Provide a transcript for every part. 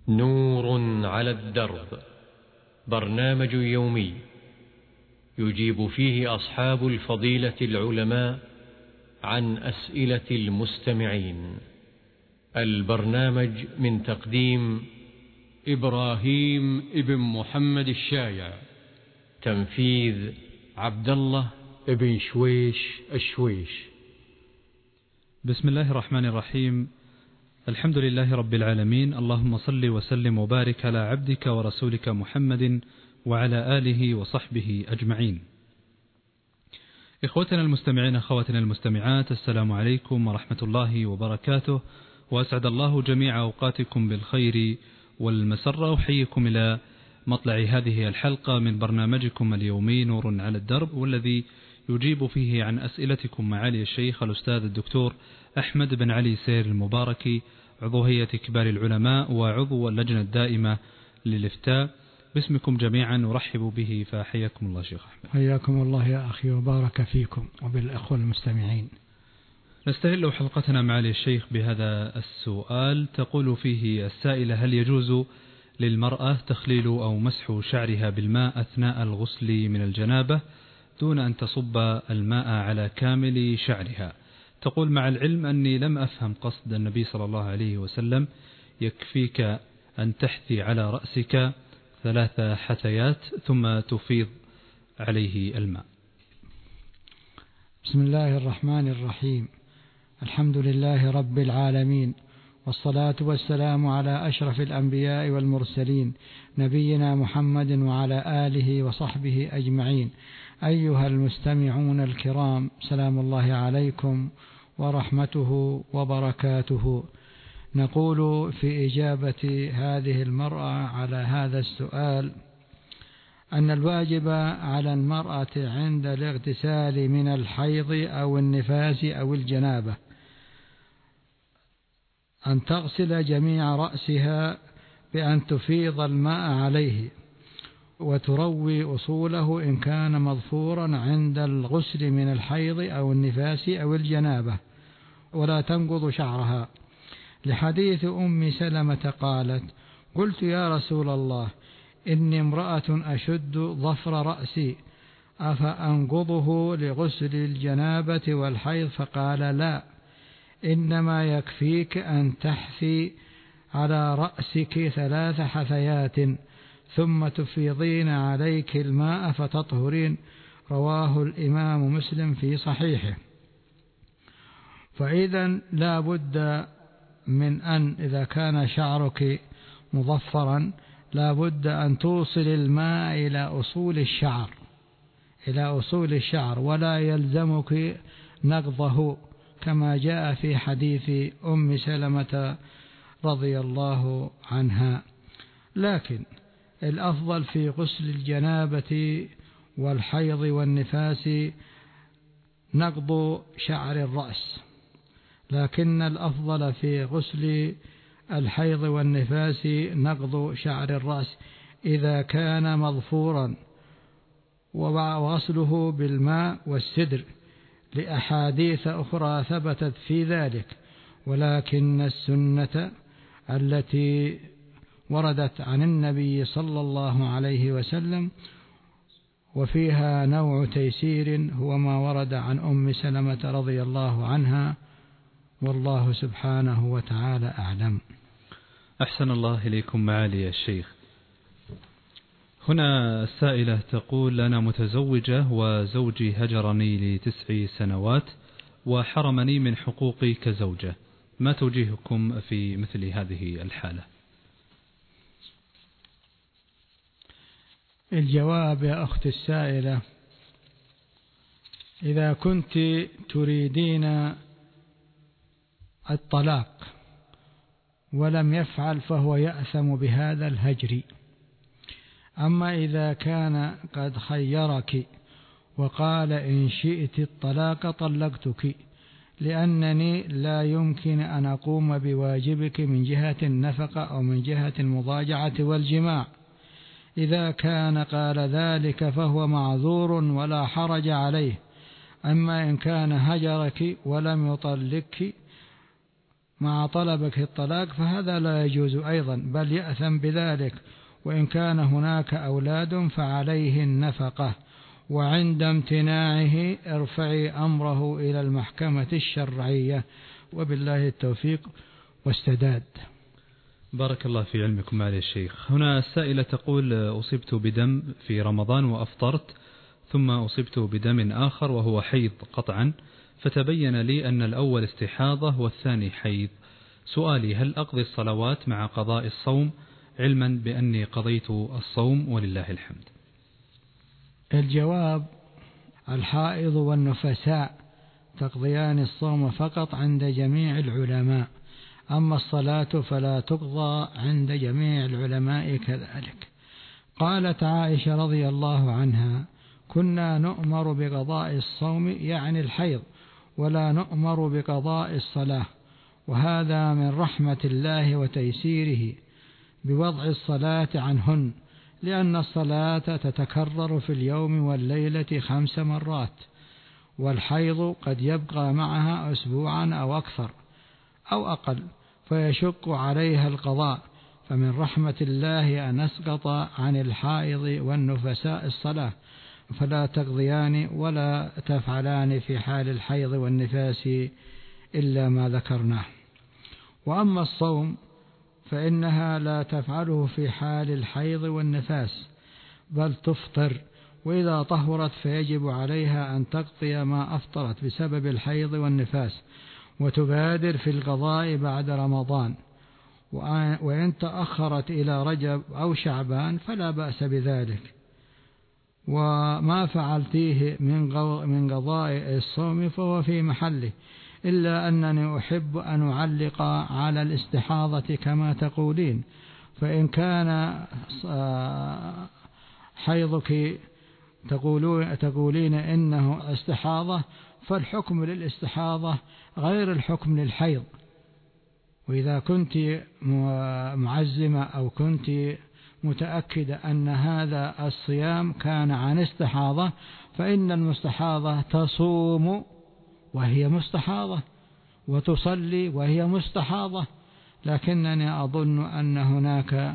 نور على الدرب، برنامج يومي يجيب فيه أصحاب الفضيلة العلماء عن أسئلة المستمعين. البرنامج من تقديم إبراهيم ابن محمد الشايع، تنفيذ عبد الله ابن شويش الشويش. بسم الله الرحمن الرحيم. الحمد لله رب العالمين، اللهم صل وسلم وبارك على عبدك ورسولك محمد وعلى آله وصحبه أجمعين. إخوتنا المستمعين، أخواتنا المستمعات، السلام عليكم ورحمة الله وبركاته، وأسعد الله جميع أوقاتكم بالخير والمسرة. أحييكم إلى مطلع هذه الحلقة من برنامجكم اليومي نور على الدرب، والذي يجيب فيه عن أسئلتكم معالي الشيخ الأستاذ الدكتور أحمد بن علي سير المباركي، عضو هيئة كبار العلماء وعضو اللجنة الدائمة للإفتاء. باسمكم جميعا أرحب به، فحياكم الله شيخ أحمد. حياكم الله يا أخي وبارك فيكم وبالأخوة المستمعين. نستهل حلقتنا معالي الشيخ بهذا السؤال، تقول فيه السائلة: هل يجوز للمرأة تخليل أو مسح شعرها بالماء أثناء الغسل من الجنابة دون أن تصب الماء على كامل شعرها؟ تقول: مع العلم أني لم أفهم قصد النبي صلى الله عليه وسلم، يكفيك أن تحثي على رأسك 3 حثيات ثم تفيض عليه الماء. بسم الله الرحمن الرحيم. الحمد لله رب العالمين، والصلاة والسلام على أشرف الأنبياء والمرسلين، نبينا محمد وعلى آله وصحبه أجمعين. أيها المستمعون الكرام، سلام الله عليكم ورحمته وبركاته. نقول في إجابة هذه المرأة على هذا السؤال أن الواجب على المرأة عند الاغتسال من الحيض أو النفاس أو الجنابة أن تغسل جميع رأسها بأن تفيض الماء عليه وتروي أصوله إن كان مظفورا عند الغسل من الحيض أو النفاس أو الجنابة، ولا تنقض شعرها، لحديث أم سلمة قالت: قلت يا رسول الله، إني امرأة أشد ظفر رأسي، أفأنقضه لغسل الجنابة والحيض؟ فقال: لا، إنما يكفيك أن تحثي على رأسك 3 حثيات ثم تفيضين عليك الماء فتطهرين. رواه الإمام مسلم في صحيحه. فإذا لا بد من أن إذا كان شعرك مظفرا لا بد أن توصل الماء إلى أصول الشعر، ولا يلزمك نقضه كما جاء في حديث أم سلمة رضي الله عنها. لكن الأفضل في غسل الجنابة والحيض والنفاس نقض شعر الرأس، لكن الأفضل في غسل الحيض والنفاس نقض شعر الرأس إذا كان مظفورا، وغسله بالماء والسدر لأحاديث أخرى ثبتت في ذلك. ولكن السنة التي وردت عن النبي صلى الله عليه وسلم وفيها نوع تيسير هو ما ورد عن أم سلمة رضي الله عنها، والله سبحانه وتعالى أعلم. أحسن الله إليكم معالي الشيخ. هنا السائلة تقول: أنا متزوجة وزوجي هجرني ل9 سنوات وحرمني من حقوقي كزوجة، ما توجيهكم في مثل هذه الحالة؟ الجواب يا أخت السائلة: إذا كنت تريدين الطلاق ولم يفعل فهو يأثم بهذا الهجر. أما إذا كان قد خيرك وقال: إن شئت الطلاق طلقتك، لأنني لا يمكن أن أقوم بواجبك من جهة النفقة أو من جهة المضاجعة والجماع، إذا كان قال ذلك فهو معذور ولا حرج عليه. أما إن كان هجرك ولم يطلقك مع طلبك الطلاق فهذا لا يجوز أيضا، بل يأثم بذلك. وإن كان هناك أولاد فعليه النفقة، وعند امتناعه ارفعي أمره إلى المحكمة الشرعية، وبالله التوفيق والسداد. بارك الله في علمكم معالي الشيخ. هنا السائلة تقول: أصبت بدم في رمضان وأفطرت، ثم أصبت بدم آخر وهو حيض قطعا، فتبين لي أن الأول استحاضة والثاني حيض. سؤالي: هل أقضي الصلوات مع قضاء الصوم، علما بأني قضيت الصوم ولله الحمد؟ الجواب: الحائض والنفساء تقضيان الصوم فقط عند جميع العلماء، أما الصلاة فلا تقضى عند جميع العلماء كذلك. قالت عائشة رضي الله عنها: كنا نؤمر بقضاء الصوم يعني الحيض، ولا نؤمر بقضاء الصلاة، وهذا من رحمة الله وتيسيره بوضع الصلاة عنهن، لأن الصلاة تتكرر في اليوم والليلة 5 مرات، والحيض قد يبقى معها أسبوعا أو أكثر أو أقل، فيشق عليها القضاء، فمن رحمة الله أن أسقط عن الحائض والنفساء الصلاة، فلا تقضيان ولا تفعلان في حال الحيض والنفاس إلا ما ذكرناه. وأما الصوم فإنها لا تفعله في حال الحيض والنفاس، بل تفطر، وإذا طهرت فيجب عليها أن تقضي ما أفطرت بسبب الحيض والنفاس، وتبادر في القضاء بعد رمضان، وإن تأخرت إلى رجب أو شعبان فلا بأس بذلك. وما فعلتيه من قضاء الصوم فهو في محله، إلا أنني أحب أن أعلق على الاستحاضة كما تقولين، فإن كان حيضك تقولين إنه استحاضة، فالحكم للاستحاضة غير الحكم للحيض. وإذا كنت معزمة أو كنت متأكدة أن هذا الصيام كان عن استحاضة، فإن المستحاضة تصوم وهي مستحاضة، وتصلي وهي مستحاضة. لكنني أظن أن هناك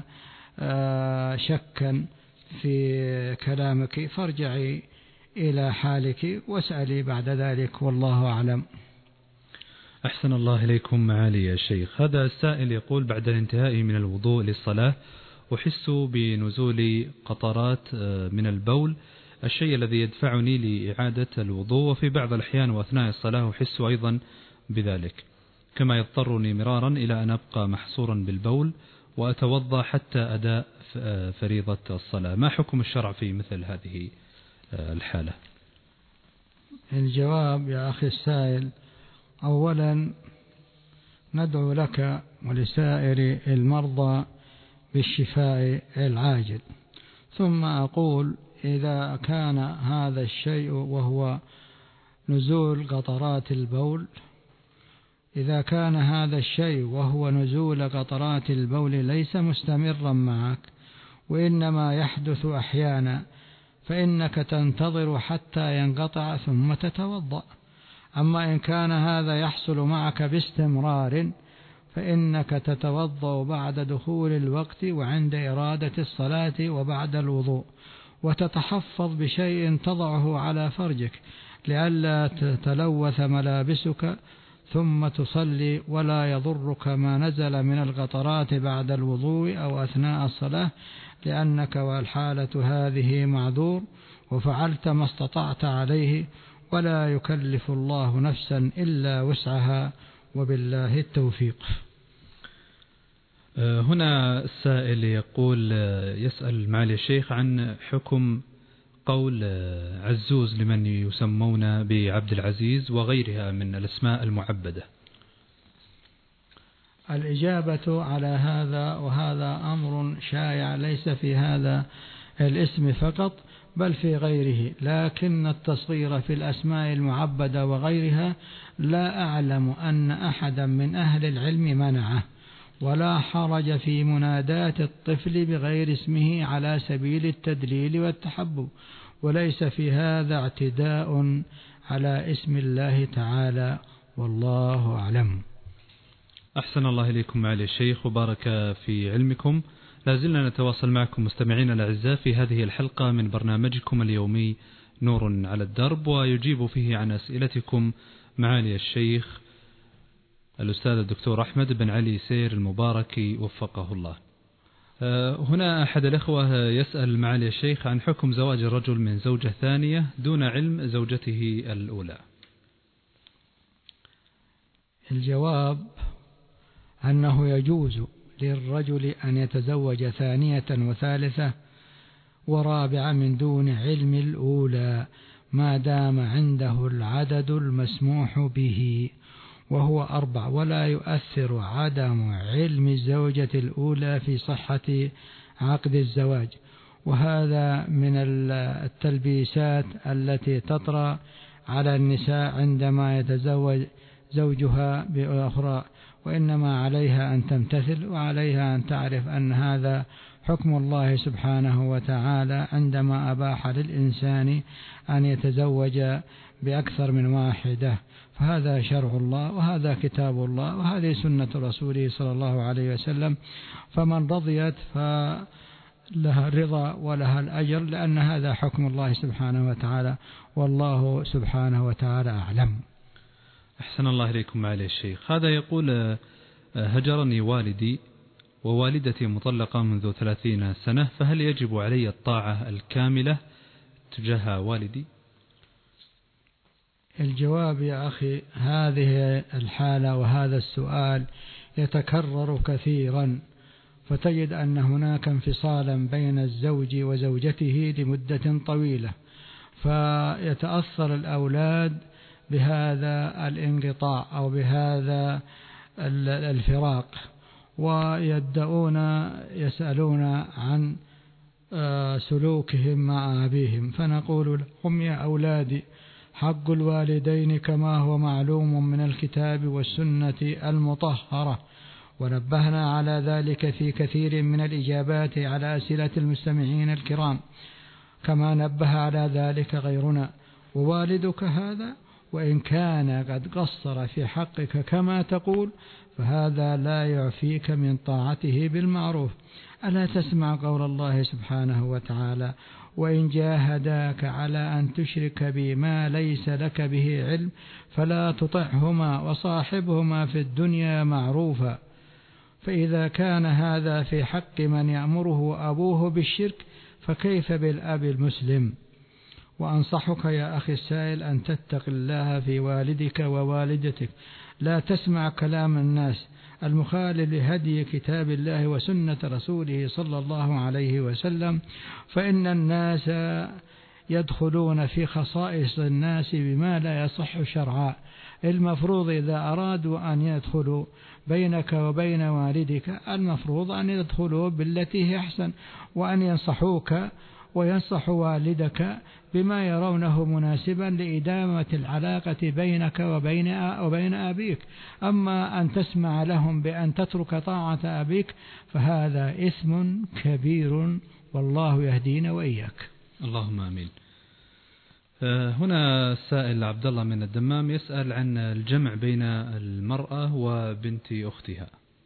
شكا في كلامك، فارجعي إلى حالك واسألي بعد ذلك، والله أعلم. أحسن الله إليكم معالي الشيخ. هذا السائل يقول: بعد الانتهاء من الوضوء للصلاة أحس بنزول قطرات من البول، الشيء الذي يدفعني لإعادة الوضوء، وفي بعض الأحيان وأثناء الصلاة أحس أيضا بذلك، كما يضطرني مرارا إلى أن أبقى محصورا بالبول وأتوضأ حتى أداء فريضة الصلاة. ما حكم الشرع في مثل هذه الحالة؟ الجواب يا أخي السائل: أولا ندعو لك ولسائر المرضى بالشفاء العاجل، ثم أقول: إذا كان هذا الشيء وهو نزول قطرات البول، إذا كان هذا الشيء وهو نزول قطرات البول ليس مستمرا معك وإنما يحدث أحيانا، فإنك تنتظر حتى ينقطع ثم تتوضأ. أما إن كان هذا يحصل معك باستمرار فإنك تتوضأ بعد دخول الوقت وعند إرادة الصلاة وبعد الوضوء، وتتحفظ بشيء تضعه على فرجك لئلا تتلوث ملابسك، ثم تصلي ولا يضرك ما نزل من القطرات بعد الوضوء أو أثناء الصلاة، لأنك والحالة هذه معذور وفعلت ما استطعت عليه، ولا يكلف الله نفسا إلا وسعها، وبالله التوفيق. هنا السائل يقول: يسأل معالي الشيخ عن حكم قول عزوز لمن يسمون بعبد العزيز وغيرها من الأسماء المعبدة. الإجابة على هذا، وهذا أمر شائع ليس في هذا الاسم فقط بل في غيره، لكن التصغير في الأسماء المعبدة وغيرها لا أعلم أن أحدا من أهل العلم منعه، ولا حرج في منادات الطفل بغير اسمه على سبيل التدليل والتحبب، وليس في هذا اعتداء على اسم الله تعالى، والله أعلم. أحسن الله إليكم معالي الشيخ وبارك في علمكم. لازلنا نتواصل معكم مستمعين الأعزاء في هذه الحلقة من برنامجكم اليومي نور على الدرب، ويجيب فيه عن أسئلتكم معالي الشيخ الأستاذ الدكتور أحمد بن علي سير المباركي وفقه الله. هنا أحد الإخوة يسأل معالي الشيخ عن حكم زواج الرجل من زوجة ثانية دون علم زوجته الأولى. الجواب أنه يجوز للرجل أن يتزوج ثانية وثالثة ورابعة من دون علم الأولى ما دام عنده العدد المسموح به وهو 4، ولا يؤثر عدم علم الزوجة الأولى في صحة عقد الزواج. وهذا من التلبيسات التي تطرأ على النساء عندما يتزوج زوجها بأخرى، وإنما عليها أن تمتثل وعليها أن تعرف أن هذا حكم الله سبحانه وتعالى عندما أباح للإنسان أن يتزوج بأكثر من واحدة، فهذا شرع الله وهذا كتاب الله وهذه سنة رسوله صلى الله عليه وسلم. فمن رضيت فلها الرضا ولها الأجر، لأن هذا حكم الله سبحانه وتعالى، والله سبحانه وتعالى أعلم. أحسن الله إليكم معالي الشيخ. هذا يقول: هجرني والدي ووالدتي مطلقة منذ 30 سنة، فهل يجب علي الطاعة الكاملة تجاه والدي؟ الجواب يا أخي، هذه الحالة وهذا السؤال يتكرر كثيرا، فتجد أن هناك انفصالا بين الزوج وزوجته لمدة طويلة، فيتأثر الأولاد بهذا الانقطاع أو بهذا الفراق، ويبدأون يسألون عن سلوكهم مع أبيهم، فنقول لهم: يا أولادي، حق الوالدين كما هو معلوم من الكتاب والسنة المطهرة، ونبهنا على ذلك في كثير من الإجابات على أسئلة المستمعين الكرام، كما نبه على ذلك غيرنا. ووالدك هذا وإن كان قد قصر في حقك كما تقول، فهذا لا يعفيك من طاعته بالمعروف. ألا تسمع قول الله سبحانه وتعالى: وإن جاهداك على أن تشرك بي ما ليس لك به علم فلا تطعهما وصاحبهما في الدنيا معروفا. فإذا كان هذا في حق من يأمره أبوه بالشرك، فكيف بالأب المسلم؟ وأنصحك يا أخي السائل أن تتق الله في والدك ووالدتك، لا تسمع كلام الناس المخالف لهدي كتاب الله وسنة رسوله صلى الله عليه وسلم، فإن الناس يدخلون في خصائص الناس بما لا يصح شرعا. المفروض إذا أرادوا أن يدخلوا بينك وبين والدك، المفروض أن يدخلوا بالتي هي أحسن، وأن ينصحوك وينصح والدك بما يرونه مناسبا لإدامة العلاقة بينك وبين أبيك. أما أن تسمع لهم بأن تترك طاعة أبيك فهذا إثم كبير، والله يهدينا وإياك. اللهم آمين. هنا السائل عبد الله من الدمام يسأل عن الجمع بين المرأة وبنت أختها.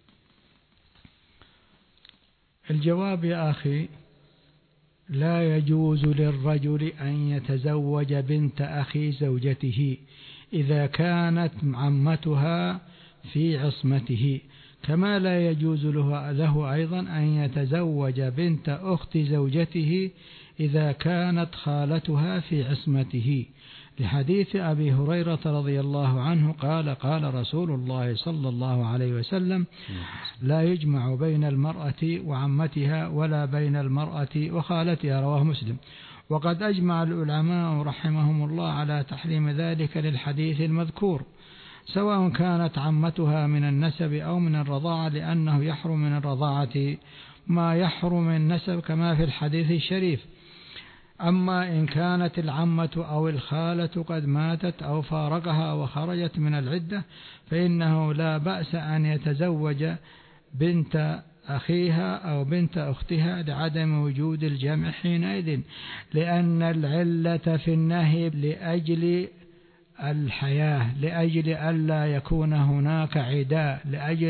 الجواب يا أخي: لا يجوز للرجل أن يتزوج بنت أخي زوجته إذا كانت عمتها في عصمته، كما لا يجوز له أيضا أن يتزوج بنت أخت زوجته إذا كانت خالتها في عصمته، لحديث أبي هريرة رضي الله عنه قال: قال رسول الله صلى الله عليه وسلم: لا يجمع بين المرأة وعمتها ولا بين المرأة وخالتها، رواه مسلم. وقد أجمع العلماء رحمهم الله على تحريم ذلك للحديث المذكور، سواء كانت عمتها من النسب أو من الرضاعة، لأنه يحرم من الرضاعة ما يحرم من النسب كما في الحديث الشريف. أما إن كانت العمة أو الخالة قد ماتت أو فارقها وخرجت من العدة، فإنه لا بأس أن يتزوج بنت أخيها أو بنت أختها لعدم وجود الجمع حينئذ، لأن العلة في النهي لأجل الحياة، لأجل ألا يكون هناك عداء، لأجل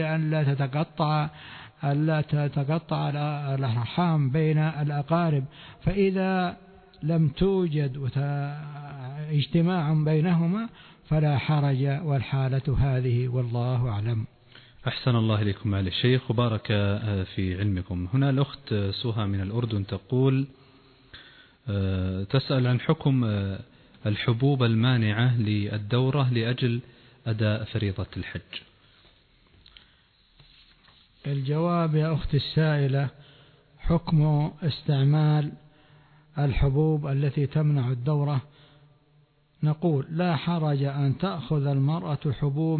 ألا تتقطع الأرحام بين الأقارب. فإذا لم توجد اجتماع بينهما فلا حرج، والحالة هذه والله أعلم. أحسن الله إليكم معالي الشيخ وبارك في علمكم. هنا الأخت سهى من الأردن تقول، تسأل عن حكم الحبوب المانعة للدورة لأجل أداء فريضة الحج. الجواب يا أخت السائلة، حكم استعمال الحبوب التي تمنع الدورة، نقول لا حرج أن تأخذ المرأة حبوب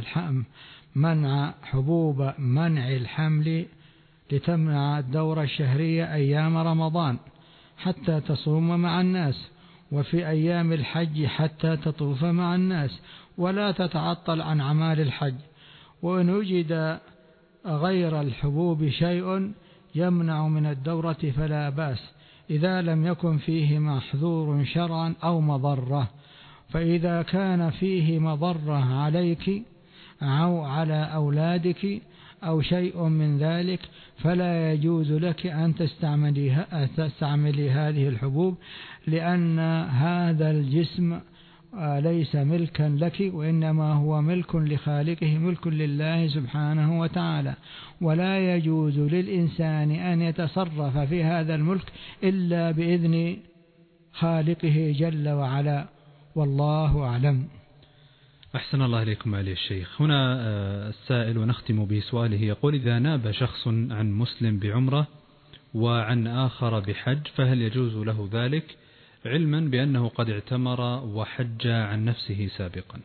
حبوب منع الحمل لتمنع الدورة الشهرية أيام رمضان حتى تصوم مع الناس، وفي أيام الحج حتى تطوف مع الناس، ولا تتعطل عن أعمال الحج. وإن وجد غير الحبوب شيء يمنع من الدورة فلا بأس، إذا لم يكن فيه محظور شرعا أو مضرة. فإذا كان فيه مضرة عليك أو على أولادك أو شيء من ذلك فلا يجوز لك أن تستعملي هذه الحبوب، لأن هذا الجسم ليس ملكا لك، وإنما هو ملك لخالقه، ملك لله سبحانه وتعالى، ولا يجوز للإنسان أن يتصرف في هذا الملك إلا بإذن خالقه جل وعلا، والله أعلم. أحسن الله إليكم معالي الشيخ. هنا السائل ونختم بسؤاله يقول، إذا ناب شخص عن مسلم بعمرة وعن آخر بحج فهل يجوز له ذلك، علما بأنه قد اعتمر وحج عن نفسه سابقا؟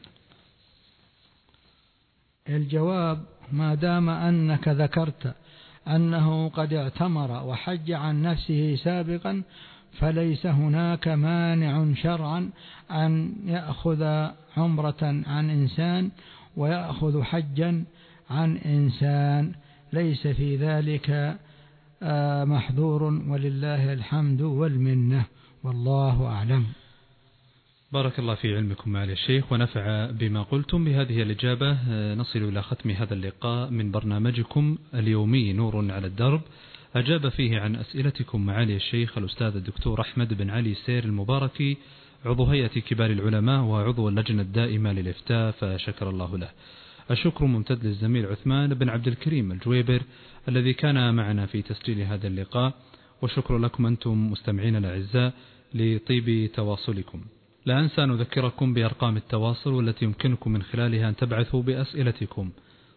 الجواب، ما دام أنك ذكرت أنه قد اعتمر وحج عن نفسه سابقا فليس هناك مانع شرعا أن يأخذ عمرة عن إنسان ويأخذ حجا عن إنسان، ليس في ذلك محظور، ولله الحمد والمنة، والله أعلم. بارك الله في علمكم معالي الشيخ ونفع بما قلتم. بهذه الإجابة نصل إلى ختم هذا اللقاء من برنامجكم اليومي نور على الدرب، أجاب فيه عن أسئلتكم معالي الشيخ الأستاذ الدكتور أحمد بن علي سير المباركي، عضو هيئة كبار العلماء وعضو اللجنة الدائمة للإفتاء، فشكر الله له. الشكر ممتد للزميل عثمان بن عبد الكريم الجويبر الذي كان معنا في تسجيل هذا اللقاء، وشكر لكم أنتم مستمعين الأعزاء لطيب تواصلكم. لا أنسى أن أذكركم بأرقام التواصل والتي يمكنكم من خلالها أن تبعثوا بأسئلتكم: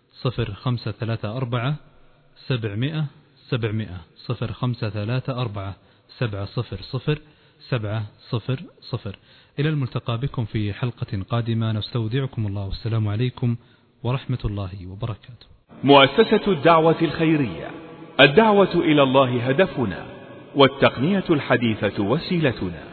0534 700 700 0534 700 700. إلى الملتقى بكم في حلقة قادمة، نستودعكم الله والسلام عليكم ورحمة الله وبركاته. مؤسسة الدعوة الخيرية، الدعوة إلى الله هدفنا، والتقنية الحديثة وسيلتنا.